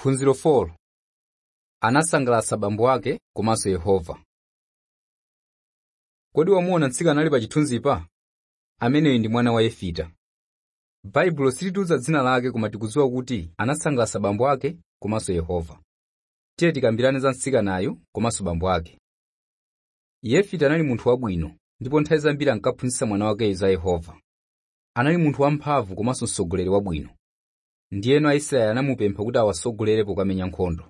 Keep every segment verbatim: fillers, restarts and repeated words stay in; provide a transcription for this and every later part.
Phunziro folo. Anasangalatsa abambo ake komanso Yehova. Kodi wamuona mtsikana ali pa chithunzipa? Ameneyu ndi mwana wa Yefita. Baibulo silitiuza dzina lake koma tikudziwa kuti anasangalatsa abambo ake komanso Yehova. Tiye tikambirane za mtsikanayu komanso abambo ake. Yefita anali munthu wabwino ndipo nthawi zambiri ankaphunzitsa mwana wake za Yehova. Anali munthu wamphamvu komanso mtsogoleri wabwino. Ndiyeno Aisraeli anamupempha kuti awasogolere pokamenya nkhondo.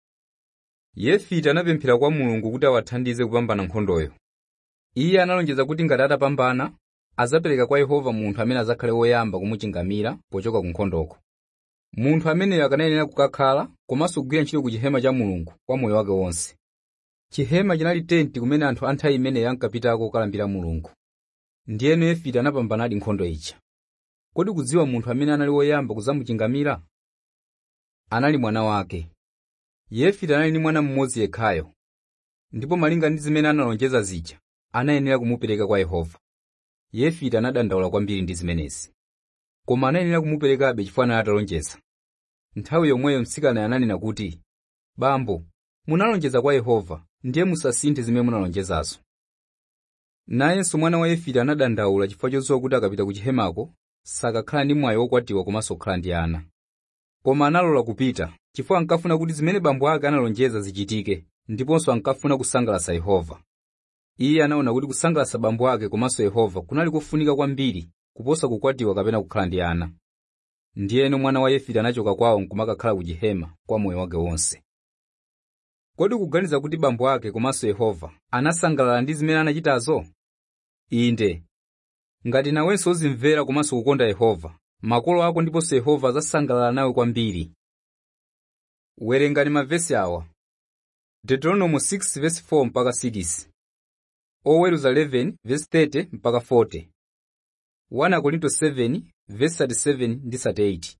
Yefita anapemphera kwa Mulungu kuti awathandize kupambana nkhondoyo. Iye analonjeza kuti ngati atapambana, azapereka kwa Yehova munthu amene azakhale woyamba kumuchingamira pochoka ku nkhondoko. Munthu ameneyo akanayenera kukakhala komanso kugwira ntchito ku chihema cha Mulungu kwa moyo wake wonse. Chihema chinali tenti kumene anthu a nthawi imeneyo ankapitako kukalambira Mulungu. Ndiyeno Yefita anapambanadi nkhondo ija. Kodi kudziwa munthu amene anali woyamba kuzamuchingamira? Anali mwana wake. Yefita anali ndi mwana mmodzi yekhayo, ndipo malinga ndi zimene analonjeza zija, anayenera kumupereka kwa Yehova. Yefita anadandaula kwambiri ndi zimenezi, koma anayenera kumuperekabe chifukwa anali atalonjeza. Nthawi yomweyo mtsikana ananena kuti, "Bambo, munalonjeza kwa Yehova, ndiye musasinthe zimene munalonjezazo." Nayenso mwana wa Yefita anadandaula chifukwa chodziwa kuti akapita ku chihemako sakakhala ndi mwayi wokwatiwa komanso kukhala ndi ana. Koma analola kupita chifukwa ankafuna kuti zimene bambo ake analonjeza zichitike, ndiponso ankafuna kusangalatsa Yehova. Iye anaona kuti kusangalatsa bambo ake komanso Yehova kunali kofunika kwambiri kuposa kukwatiwa kapena kukhala ndi ana. Ndiyeno mwana wa Yefita anachoka kwawo nkumakakhala ku chihema kwa moyo wake wonse. Kodi kuganiza kuti bambo ake komanso Yehova anasangalala ndi zimene anachitazo? Inde. Ngati nawenso uzimvera komanso kukonda Yehova, makolo ako ndiponso Yehova azasangalala nawe kwambiri. Werengani mavesi awa. Deuteronomy six verse four mpaka six. Oweruza eleven verse thirty mpaka forty. First Korinto seven verse thirty-seven ndi thirty-eight.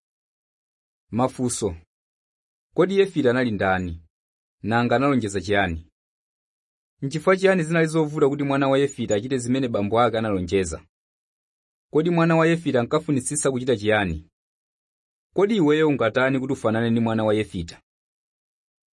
Mafunso. Kodi Yefita anali ndani? Nanga analonjeza chiyani? N'chifukwa chiyani zinali zovuta kuti mwana wa Yefita achite zimene bambo ake analonjeza? Kodi mwana wa Yefita ankafunitsitsa kuchita chiyani? Kodi iweyo ungatani kuti ufanane ndi mwana wa Yefita?